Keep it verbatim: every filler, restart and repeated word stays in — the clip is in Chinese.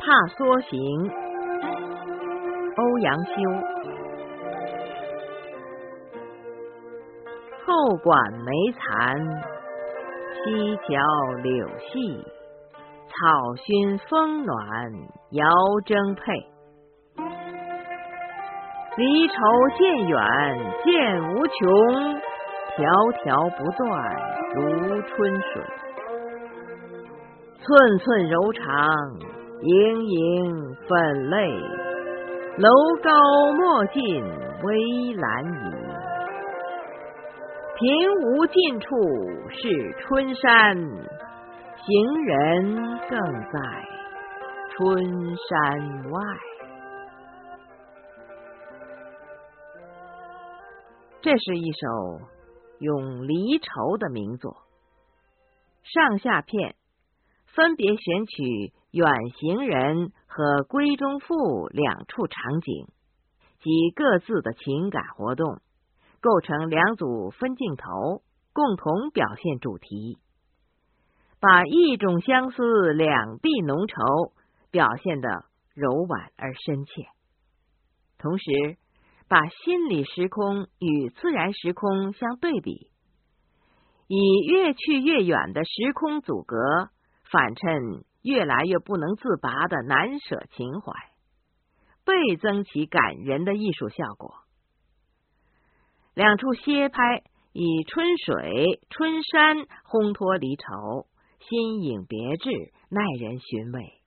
踏梭行，欧阳修。后馆梅残，溪桥柳细，草熏风暖遥征配。离愁渐远渐无穷，条条不断如春水。寸寸柔肠，盈盈粉泪，楼高莫近危阑籬。平无尽处是春山，行人更在春山外。这是一首咏离愁的名作，上下片分别选取远行人和闺中妇两处场景及各自的情感活动，构成两组分镜头，共同表现主题，把一种相思两地浓稠表现得柔婉而深切，同时把心理时空与自然时空相对比，以越去越远的时空阻隔反衬越来越不能自拔的难舍情怀，倍增其感人的艺术效果。两处歇拍以春水、春山烘托离愁，新颖别致，耐人寻味。